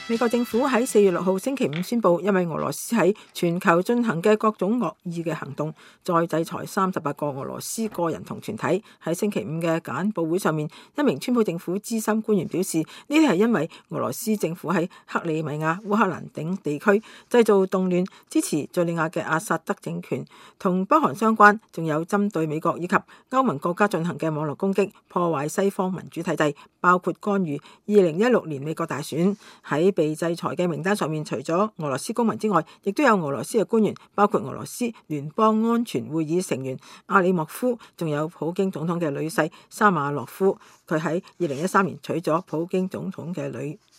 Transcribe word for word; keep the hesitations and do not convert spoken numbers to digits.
美國政府喺四月六號星期五宣布，因為俄羅斯喺全球進行嘅各種惡意嘅行動，再制裁三十八個俄羅斯個人同團體。喺星期五嘅簡報會上面，一名川普政府資深官員表示，呢啲係因為俄羅斯政府喺克里米亞、烏克蘭等地區製造動亂，支持敘利亞嘅阿薩德政權，同北韓相關，仲有針對美國以及歐盟國家進行嘅網絡攻擊，破壞西方民主體制，包括干預二零一六年美國大選。喺被制裁嘅名單上面，除咗俄羅斯公民之外，亦都有俄羅斯嘅官員，包括俄羅斯聯邦安全會議成員阿里莫夫，仲有普京總統嘅女婿沙馬諾夫。佢喺二零一三年娶咗普京總統嘅女。